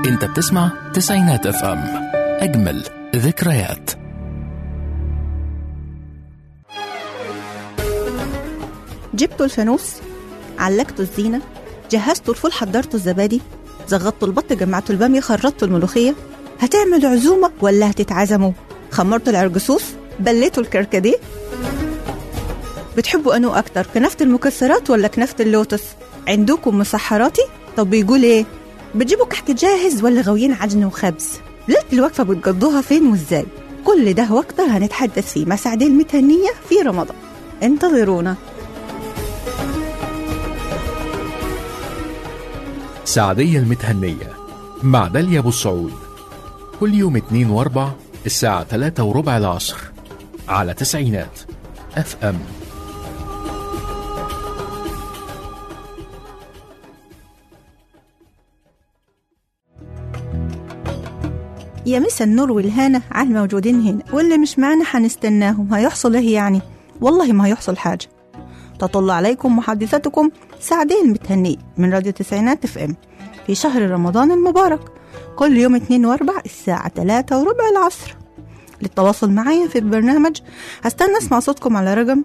انت بتسمع تسعينات اف ام، اجمل ذكريات. جبتوا الفانوس، علقتوا الزينة، جهزتوا الفول، حضرتوا الزبادي، زغطتوا البط، جمعتوا البامية، خرطتوا الملوخية. هتعملوا عزومة ولا هتتعزموا؟ خمرتوا العرقسوس، بليتوا الكركديه. بتحبوا أنو أكتر، كنافة المكسرات ولا كنافة اللوتس؟ عندكم مسحراتي؟ طب بيقول إيه؟ بتجيبوا كحك جاهز ولا غاويين عجن وخبز؟ ليلة الوقفة بتقضوها فين وإزاي؟ كل ده وقتها هنتحدث فيه مع سعدية المتهنية في رمضان. انتظرونا. سعدية المتهنية مع داليا أبو السعود، كل يوم 2 و4 الساعة 3:15 العصر على تسعينات اف ام. يا مسا النور والهانة على الموجودين هنا، واللي مش معنا حنستناهم. هيحصل ايه يعني؟ والله ما هيحصل حاجة. تطل عليكم محادثتكم سعدية المتهنية من راديو تسعينات اف ام في شهر رمضان المبارك، كل يوم 2 و4 الساعة 3:15 العصر. للتواصل معايا في البرنامج هستنى اسمع صوتكم على رقم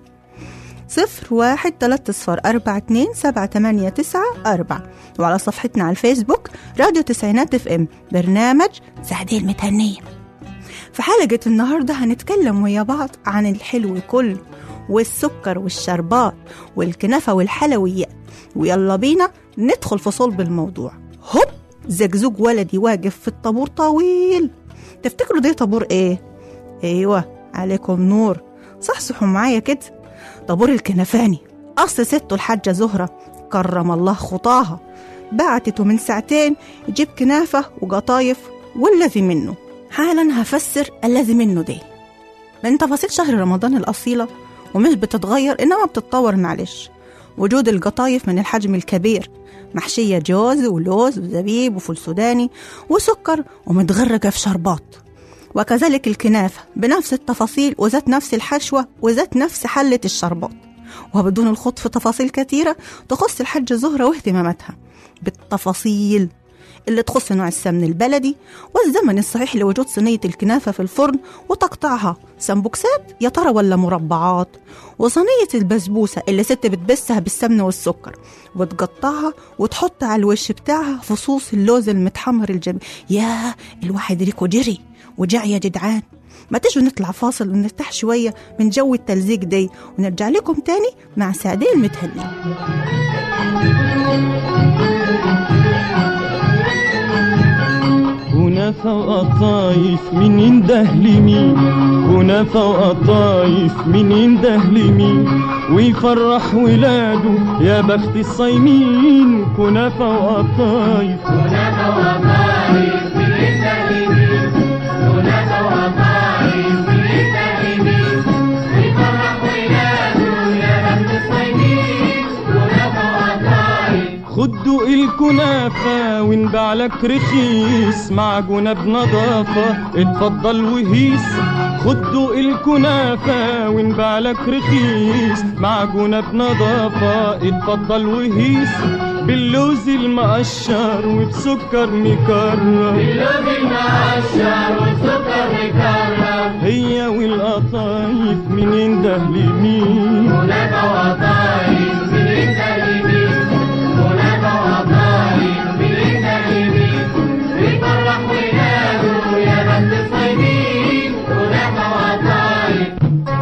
0130427894 وعلى صفحتنا على الفيسبوك راديو تسعينات اف ام برنامج سعدية المتهنية. في حلقة النهاردة هنتكلم ويا بعض عن الحلو كله والسكر والشربات والكنافة والحلويات، ويلا بينا ندخل في صلب الموضوع. هوب، زجزوج ولدي واقف في الطابور طويل. تفتكروا ده طابور ايه؟ ايوه عليكم نور، صحصحوا معايا كده. طابور الكنفاني. أصل سته الحاجة زهرة كرم الله خطاها بعتته من ساعتين يجيب كنافة وقطايف والذي منه. حالا هفسر الذي منه ده من تفاصيل شهر رمضان الأصيلة، ومش بتتغير إنما بتتطور. معلش، وجود القطايف من الحجم الكبير، محشية جوز ولوز وزبيب وفول سوداني وسكر ومتغرقة في شربات، وكذلك الكنافة بنفس التفاصيل وذات نفس الحشوة وذات نفس حلة الشربات، وبدون الخوض في تفاصيل كثيرة تخص الحاجة زهرة واهتماماتها بالتفاصيل اللي تخص نوع السمن البلدي والزمن الصحيح لوجود صينية الكنافة في الفرن وتقطعها سمبوكسات يا ترى ولا مربعات، وصينية البسبوسة اللي ست بتبسها بالسمن والسكر وتقطعها وتحط على الوش بتاعها فصوص اللوز المتحمر الجميل. يا الواحد ريكو جري وجع يا جدعان. ما تيجوا نطلع فاصل ونرتاح شوية من جو التلزيق دي، ونرجع لكم تاني مع سعدية المتهنية. كنافة وقطايف من ينده لمين، كنافة وقطايف من ينده لمين، ويفرح ولاده يا بخت الصايمين. كنافة وقطايف، كنافة وقطايف من ينده لمين، كنافة وقطايف من ينده لمين، ويفرح ولاده يا بخت الصايمين. كنافة وقطايف. خدوا الكنافة ونباع لك رخيص، معجونة بنظافة اتفضل وهيس. خدوا الكنافة ونباع لك رخيص، معجونة بنظافة اتفضل وهيس. باللوز المقشر وبسكر مكرر، باللوز المقشر وبسكر مكرر، هي والقطايف من ينده لمين. كنافة وقطايف من ينده لمين، كنافة وقطايف من ينده لمين، ويفرح ولاده يا بخت الصايمين. كنافة وقطايف.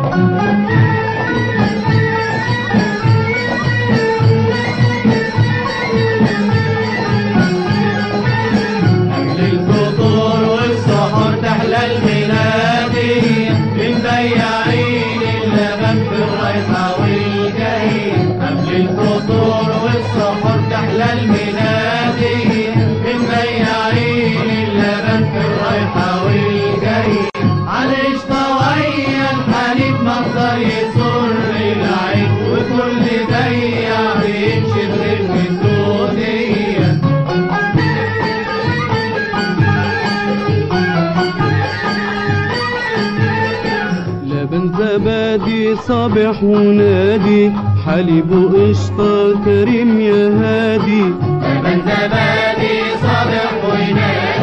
قبل الفطور والسحور تحلى المناديل، من بياعين اللبن في الرايحة والجايين. قبل الفطور والسحور تحلى المناديل، من بياعين اللبن في الرايحة والجايين. على الاشطوية الحليب مصدر يسر العين، وكل بياع بيمشي بالودودية. لبن زبادي صابح ونادي، حليب وقشطة كريم يا هادي. لبن زبادي صابح ونادي،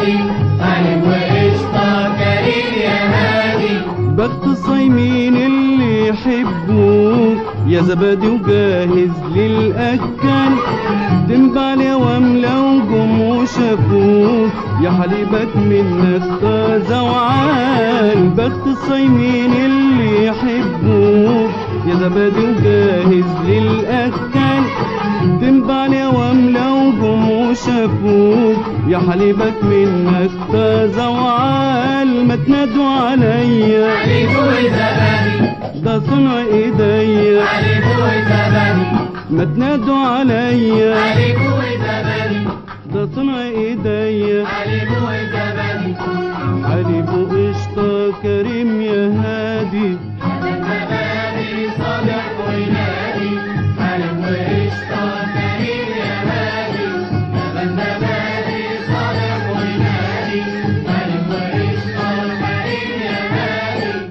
الصايمين اللي يحبوك يا زبادي وجاهز للأكل، تنبال يا واملة وجم وشافوك يا حليبك منك طازة وعال. بخت الصايمين اللي يحبوك يا زبادي وجاهز للأكل، تنبال يا واملة وجم وشافوك يا حليبك منك طازة وعال. ما تنادوا عليا حليب وزبادي ده صنع ايديا، حليب وزبادي ما تنادوا عليا حليب وزبادي ده صنع ايديا. حليب وزبادي حليب وقشطة كريم يا هادي، زبادي صالح وينادي، حليب وقشطة كريم يا هادي، زبادي صالح وينادي، حليب وقشطة كريم يا هادي.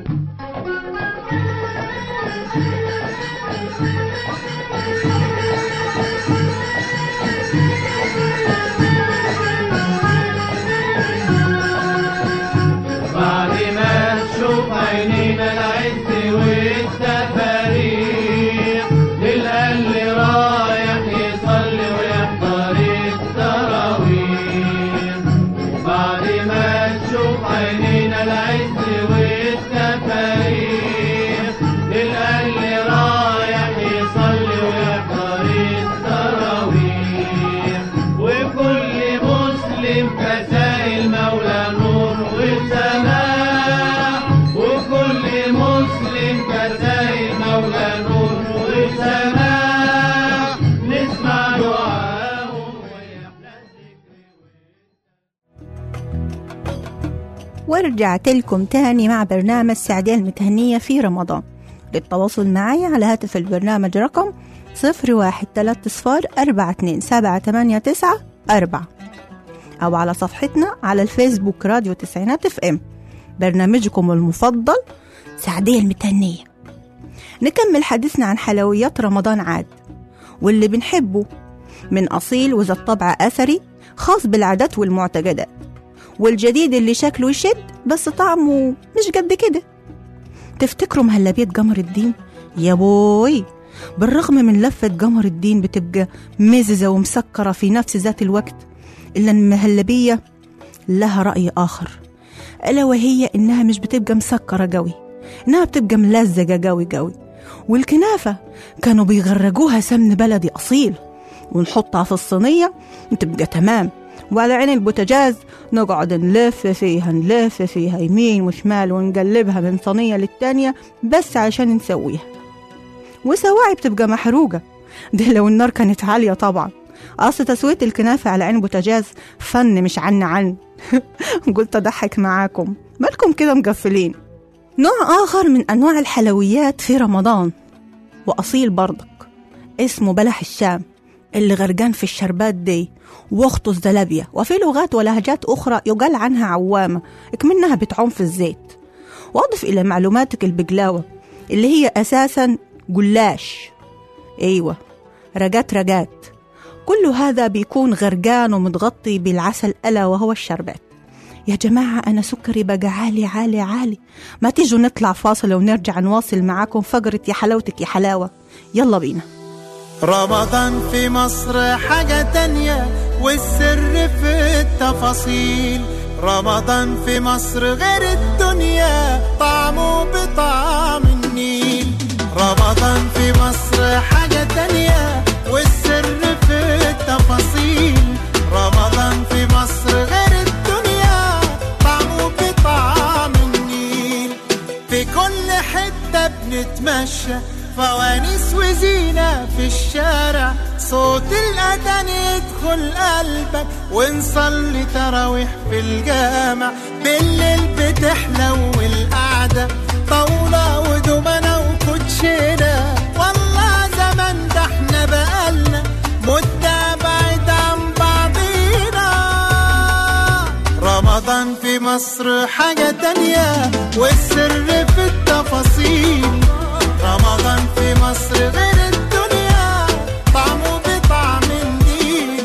بعد ما تشوف عينينا العز والتفاريح، للقلب رايح يصلي ويحضر التراويح. بعد ما تشوف عينينا العز والتفاريح، للقلب رايح يصلي ويحضر التراويح. وكل مسلم فسائل مولى نور وسماح، وكل مسلم فسائل مولى نور وسماح، نسمع دعاهم ويحلى الذكر. ورجعت لكم تاني مع برنامج سعدية المتهنية في رمضان. للتواصل معي على هاتف البرنامج رقم 0130427894 أو على صفحتنا على الفيسبوك راديو تسعينات اف ام، برنامجكم المفضل سعدية المتهنية. نكمل حديثنا عن حلويات رمضان عاد واللي بنحبه من أصيل وذات طبع أثري خاص بالعادات والمعتقدات، والجديد اللي شكله يشد بس طعمه مش قد كده. تفتكروا مهلبية قمر الدين؟ يا بوي، بالرغم من لفة قمر الدين بتبقى مززة ومسكرة في نفس ذات الوقت، إلا المهلبية لها رأي آخر، ألا وهي إنها مش بتبقى مسكرة قوي، إنها بتبقى ملزقة قوي قوي. والكنافة كانوا بيغرقوها سمن بلدي أصيل ونحطها في الصينية وتبقى تمام، وعلى عين البوتاجاز نقعد نلف فيها يمين وشمال ونقلبها من صينية للتانية بس عشان نسويها. وسواعي بتبقى محروقة، ده لو النار كانت عالية طبعا. أصل تسوية الكنافة على عين البوتاجاز فن مش عن قلت أضحك معاكم، مالكم كده مقفلين. نوع آخر من أنواع الحلويات في رمضان وأصيل برضك اسمه بلح الشام، اللي غرقان في الشربات دي واخته الزلابية، وفي لغات ولهجات أخرى يقال عنها عوامة اكمنها بتعوم في الزيت. وأضف إلى معلوماتك البقلاوة اللي هي أساسا جلاش، أيوة رقات. كل هذا بيكون غرقان ومتغطي بالعسل ألا وهو الشربات. يا جماعة أنا سكري بقى عالي، ما تيجوا نطلع فاصل ونرجع نواصل معاكم فقرة يا حلاوتك يا حلاوة. يلا بينا. رمضان في مصر حاجة تانية والسر في التفاصيل. رمضان في مصر غير الدنيا، طعمه بطعم النيل. رمضان في مصر حاجة تانية والسر في التفاصيل. رمضان في مصر غير الدنيا، طعمه بطعم النيل. في كل حتة بنتمشى فوانيس وزينة في الشارع، صوت الأذان يدخل قلبك ونصلي تراويح في الجامع. بالليل بتحلو القعدة، طاولة ودومنة وكوتشينة. والله زمان ده احنا بقالنا مدة بعيد عن بعضينا. رمضان في مصر حاجة تانية والسر في التفاصيل. رمضان في مصر غير الدنيا، طعمه بطعم النيل.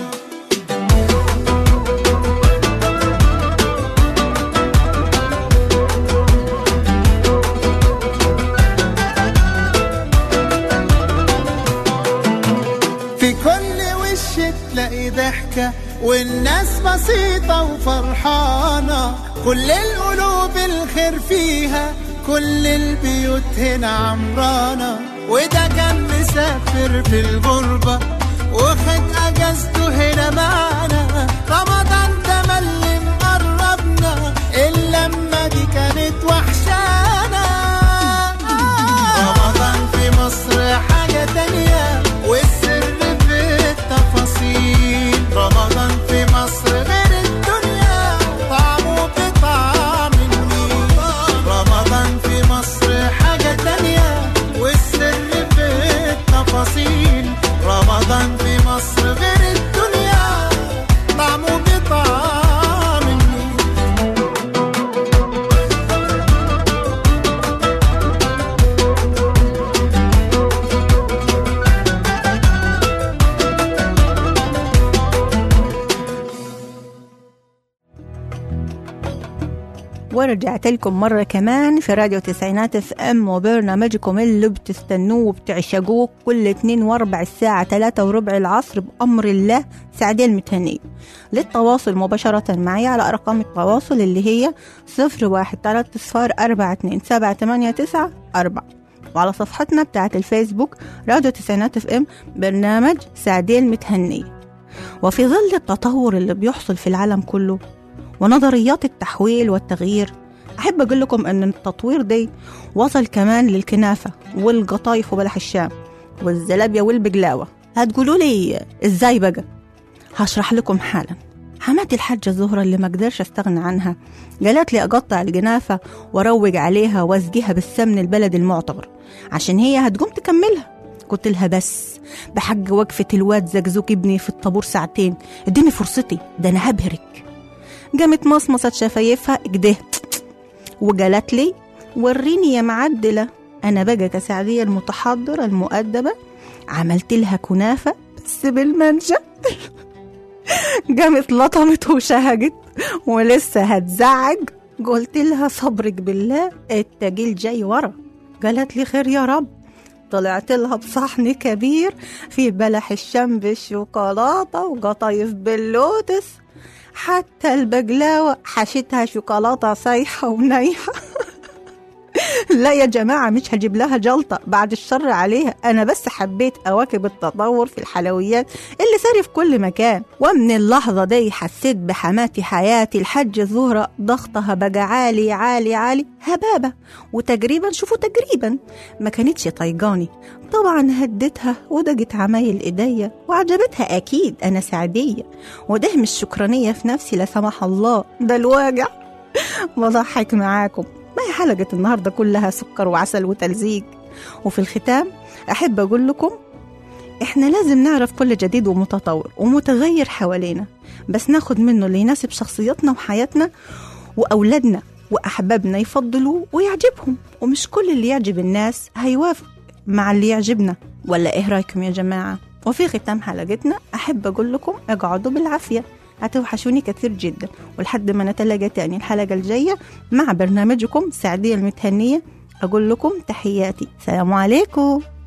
تلاقي ضحكة والناس بسيطة وفرحانة، كل القلوب الخير فيها، كل البيوت هنا عمرانة. وده كان مسافر في الغربة وخد اجازته هنا معانا، رمضان ده ملي مقربنا، اللمة دي كانت وحشانا. رمضان في مصر حاجة تانية والسر في التفاصيل، رمضان في مصر غير الدنيا، طعمه بطعم النيل. رمضان في مصر حاجة تانية والسر في التفاصيل، رمضان في مصر غير الدنيا، طعمه بطعم النيل. ورجعت لكم مرة كمان في راديو تسعينات اف ام وبرنامجكم اللي بتستنوه وبتعشقوه كل 2:15 الساعة 3:15 العصر بأمر الله، سعدية المتهنية. للتواصل مباشرة معي على أرقام التواصل اللي هي 01-3-427-789-4، وعلى صفحتنا بتاعت الفيسبوك راديو تسعينات اف ام برنامج سعدية المتهنية. وفي ظل التطور اللي بيحصل في العالم كله ونظريات التحويل والتغيير، أحب أقول لكم أن التطوير دي وصل كمان للكنافة والقطايف وبلح الشام والزلابية والبقلاوة. هتقولوا لي إزاي بقى؟ هشرح لكم حالا. حماتي الحاجة زهرة اللي ما قدرش استغنى عنها قالت لي أقطع الجنافة وروج عليها وازجيها بالسمن البلد المعتبر عشان هي هتقوم تكملها. قلت لها بس بحق وقفة الواد زقزوق ابني في الطابور ساعتين، اديني فرصتي، ده أنا هبهرك. قامت مصمصت شفايفها كده وقالت لي وريني يا معدلة. أنا بقى كسعدية المتحضرة المؤدبة عملت لها كنافة بس بالمانجا. قامت لطمت وشهقت ولسه هتزعج. قلت لها صبرك بالله التجيل جاي ورا. قالت لي خير يا رب. طلعت لها بصحن كبير فيه بلح الشام بالشوكولاتة وقطايف باللوتس، حتى البقلاوة حشتها شوكولاتة سايحة ونايحة. لا يا جماعة مش هجيب لها جلطة، بعد الشر عليها، أنا بس حبيت أواكب التطور في الحلويات اللي ساري في كل مكان. ومن اللحظة دي حسيت بحماتي حياتي الحاجة زهرة ضغطها بقى عالي عالي عالي هبابة، وتقريبا شوفوا تقريبا ما كانتش طيقاني. طبعا هدتها ودقت عمايل إيديا وعجبتها أكيد، أنا سعدية وده مش شكرانية في نفسي لا سمح الله، ده الواقع. بضحك معاكم. ما هي حلقة النهاردة كلها سكر وعسل وتلزيق. وفي الختام أحب أقول لكم إحنا لازم نعرف كل جديد ومتطور ومتغير حوالينا، بس ناخد منه اللي يناسب شخصيتنا وحياتنا وأولادنا وأحبابنا يفضلوه ويعجبهم، ومش كل اللي يعجب الناس هيوافق مع اللي يعجبنا. ولا إيه رأيكم يا جماعة؟ وفي ختام حلقتنا أحب أقول لكم اقعدوا بالعافية، هتوحشوني كثير جدا، ولحد ما نتلاقى تاني الحلقة الجاية مع برنامجكم سعدية المتهنية أقول لكم تحياتي، سلام عليكم.